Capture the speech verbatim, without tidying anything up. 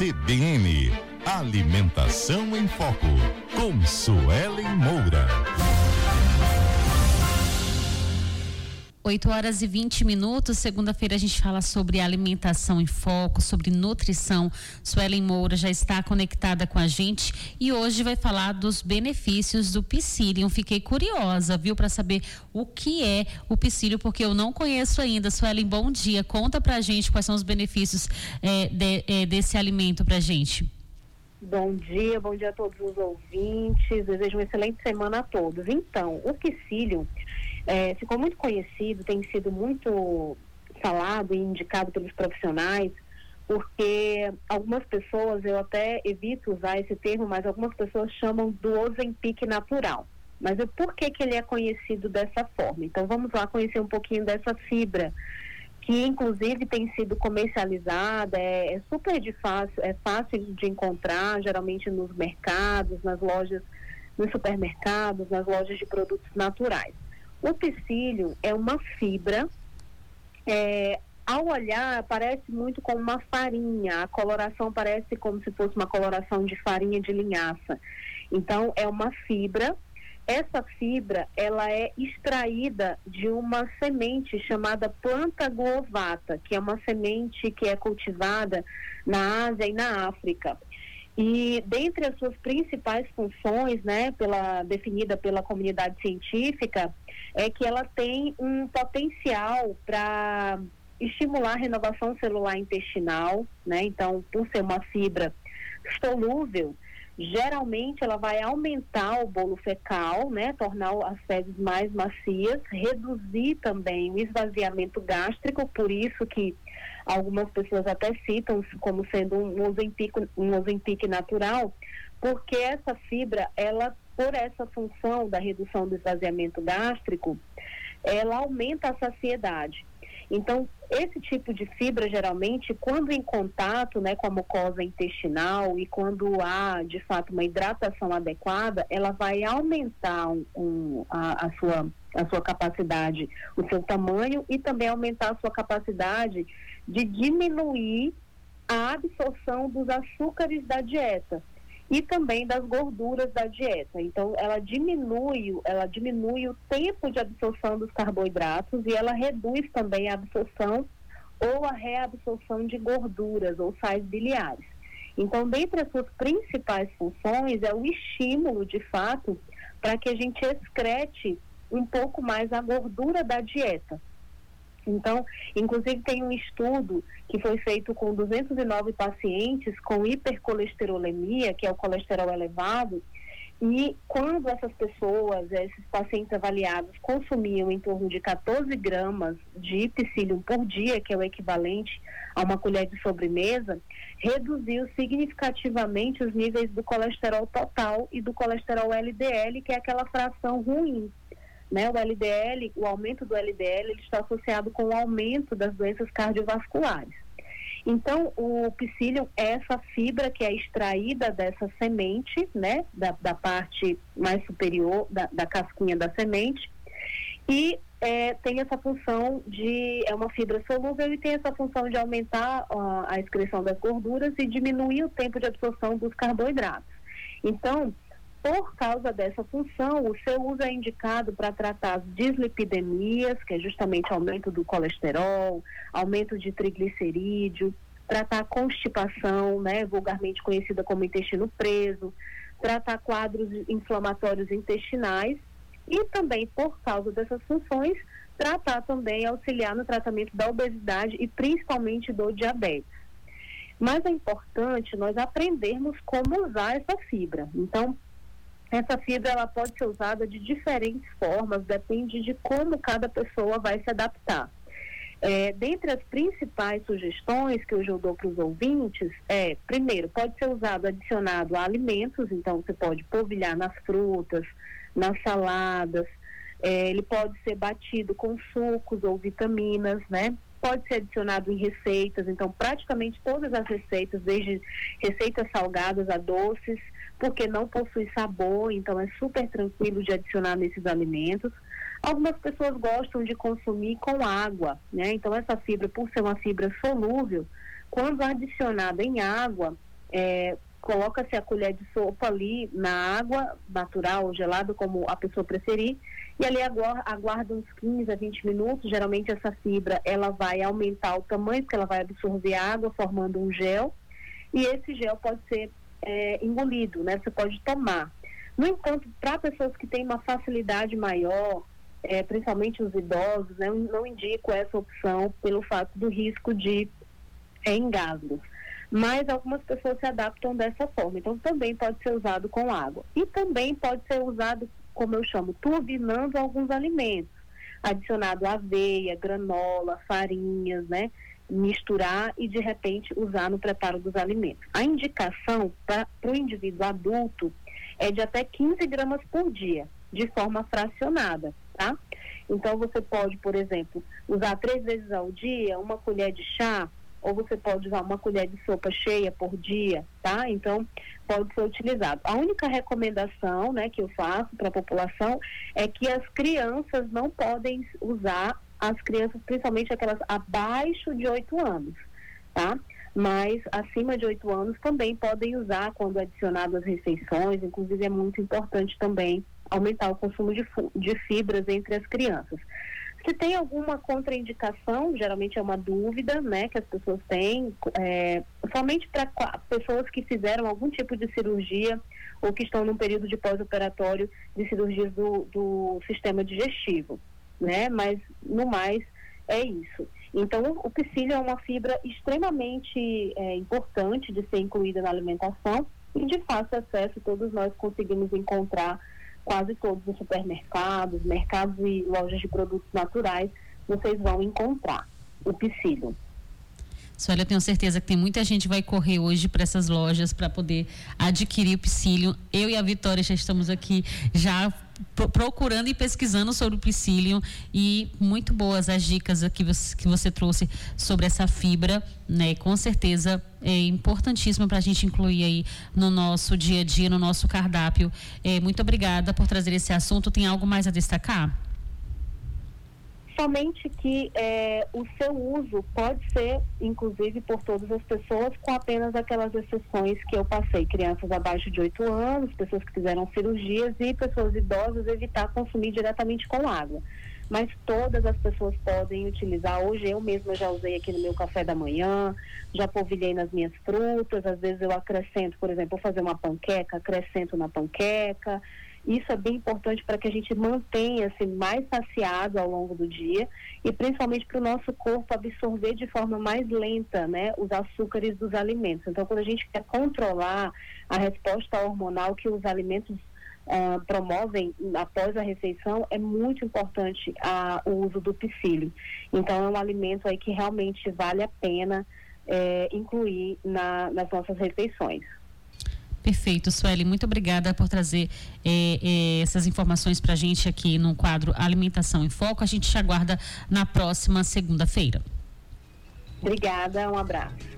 C B N, Alimentação em Foco, com Suelen Moura. oito horas e vinte minutos, segunda-feira a gente fala sobre alimentação em foco, sobre nutrição. Suelen Moura já está conectada com a gente e hoje vai falar dos benefícios do Psyllium. Fiquei curiosa, viu, para saber o que é o Psyllium, porque eu não conheço ainda. Suelen, bom dia. Conta pra gente quais são os benefícios é, de, é, desse alimento pra gente. Bom dia, bom dia a todos os ouvintes. Desejo uma excelente semana a todos. Então, o Psyllium É, ficou muito conhecido, tem sido muito falado e indicado pelos profissionais, porque algumas pessoas, eu até evito usar esse termo, mas algumas pessoas chamam do Ozempic natural. Mas o porquê que ele é conhecido dessa forma? Então vamos lá conhecer um pouquinho dessa fibra, que inclusive tem sido comercializada, é, é super de fácil, é fácil de encontrar, geralmente nos mercados, nas lojas, nos supermercados, nas lojas de produtos naturais. O Psyllium é uma fibra, é, ao olhar parece muito como uma farinha, a coloração parece como se fosse uma coloração de farinha de linhaça. Então é uma fibra, essa fibra ela é extraída de uma semente chamada planta ovata, que é uma semente que é cultivada na Ásia e na África. E dentre as suas principais funções, né, pela, definida pela comunidade científica, é que ela tem um potencial para estimular a renovação celular intestinal, né? Então, por ser uma fibra solúvel, geralmente ela vai aumentar o bolo fecal, né, tornar as fezes mais macias, reduzir também o esvaziamento gástrico, por isso que algumas pessoas até citam como sendo um Ozempic, um Ozempic natural, porque essa fibra, ela, por essa função da redução do esvaziamento gástrico, ela aumenta a saciedade. Então, esse tipo de fibra, geralmente, quando em contato, né, com a mucosa intestinal e quando há, de fato, uma hidratação adequada, ela vai aumentar um, um, a, a, sua, a sua capacidade, o seu tamanho e também aumentar a sua capacidade de diminuir a absorção dos açúcares da dieta e também das gorduras da dieta. Então, ela diminui, ela diminui o tempo de absorção dos carboidratos e ela reduz também a absorção ou a reabsorção de gorduras ou sais biliares. Então, dentre as suas principais funções é o estímulo, de fato, para que a gente excrete um pouco mais a gordura da dieta. Então, inclusive tem um estudo que foi feito com duzentos e nove pacientes com hipercolesterolemia, que é o colesterol elevado, e quando essas pessoas, esses pacientes avaliados, consumiam em torno de quatorze gramas de Psyllium por dia, que é o equivalente a uma colher de sobremesa, reduziu significativamente os níveis do colesterol total e do colesterol L D L, que é aquela fração ruim. Né, o L D L, o aumento do L D L, ele está associado com o aumento das doenças cardiovasculares. Então, o Psyllium é essa fibra que é extraída dessa semente, né, da, da parte mais superior, da, da casquinha da semente, e é, tem essa função de, é uma fibra solúvel e tem essa função de aumentar uh, a excreção das gorduras e diminuir o tempo de absorção dos carboidratos. Então, por causa dessa função, o seu uso é indicado para tratar as dislipidemias, que é justamente aumento do colesterol, aumento de triglicerídeo, tratar a constipação, né, vulgarmente conhecida como intestino preso, tratar quadros inflamatórios intestinais e também, por causa dessas funções, tratar também, auxiliar no tratamento da obesidade e principalmente do diabetes. Mas é importante nós aprendermos como usar essa fibra. Então, essa fibra ela pode ser usada de diferentes formas, depende de como cada pessoa vai se adaptar. É, dentre as principais sugestões que hoje eu dou para os ouvintes, é, primeiro, pode ser usado adicionado a alimentos, então você pode polvilhar nas frutas, nas saladas, é, ele pode ser batido com sucos ou vitaminas, né? Pode ser adicionado em receitas, então praticamente todas as receitas, desde receitas salgadas a doces, porque não possui sabor, então é super tranquilo de adicionar nesses alimentos. Algumas pessoas gostam de consumir com água, né? Então essa fibra, por ser uma fibra solúvel, quando adicionada em água, é, coloca-se a colher de sopa ali na água natural ou gelada, como a pessoa preferir, e ali aguarda, aguarda uns quinze a vinte minutos. Geralmente essa fibra ela vai aumentar o tamanho, porque ela vai absorver a água, formando um gel, e esse gel pode ser é, engolido, né? Você pode tomar. No entanto, para pessoas que têm uma facilidade maior, é, principalmente os idosos, né, eu não indico essa opção pelo fato do risco de é, engasgos. Mas algumas pessoas se adaptam dessa forma. Então, também pode ser usado com água. E também pode ser usado, como eu chamo, turbinando alguns alimentos. Adicionado aveia, granola, farinhas, né? Misturar e, de repente, usar no preparo dos alimentos. A indicação para o indivíduo adulto é de até quinze gramas por dia, de forma fracionada, tá? Então, você pode, por exemplo, usar três vezes ao dia, uma colher de chá, ou você pode usar uma colher de sopa cheia por dia, tá? Então, pode ser utilizado. A única recomendação, né, que eu faço para a população é que as crianças não podem usar, as crianças, principalmente aquelas abaixo de oito anos, tá? Mas acima de oito anos também podem usar quando adicionado às refeições. Inclusive, é muito importante também aumentar o consumo de, de fibras entre as crianças. Se tem alguma contraindicação, geralmente é uma dúvida, né, que as pessoas têm, é, somente para pessoas que fizeram algum tipo de cirurgia ou que estão num período de pós-operatório de cirurgias do, do sistema digestivo, né, mas no mais é isso. Então, o psyllium é uma fibra extremamente é, importante de ser incluída na alimentação e de fácil acesso. Todos nós conseguimos encontrar quase todos os supermercados, mercados e lojas de produtos naturais, vocês vão encontrar o psyllium. Sueli, eu tenho certeza que tem muita gente que vai correr hoje para essas lojas para poder adquirir o psyllium. Eu e a Vitória já estamos aqui já procurando e pesquisando sobre o psyllium, e muito boas as dicas que você, que você trouxe sobre essa fibra, né? Com certeza é importantíssima para a gente incluir aí no nosso dia a dia, no nosso cardápio. É, muito obrigada por trazer esse assunto. Tem algo mais a destacar? Somente que é, o seu uso pode ser, inclusive, por todas as pessoas, com apenas aquelas exceções que eu passei: crianças abaixo de oito anos, pessoas que fizeram cirurgias e pessoas idosas, evitar consumir diretamente com água. Mas todas as pessoas podem utilizar. Hoje eu mesma já usei aqui no meu café da manhã, já polvilhei nas minhas frutas, às vezes eu acrescento, por exemplo, vou fazer uma panqueca, acrescento na panqueca. Isso é bem importante para que a gente mantenha-se mais saciado ao longo do dia e principalmente para o nosso corpo absorver de forma mais lenta, né, os açúcares dos alimentos. Então, quando a gente quer controlar a resposta hormonal que os alimentos uh, promovem após a refeição, é muito importante uh, o uso do psyllium. Então, é um alimento aí que realmente vale a pena eh, incluir na, nas nossas refeições. Perfeito, Sueli, muito obrigada por trazer eh, eh, essas informações para a gente aqui no quadro Alimentação em Foco. A gente te aguarda na próxima segunda-feira. Obrigada, um abraço.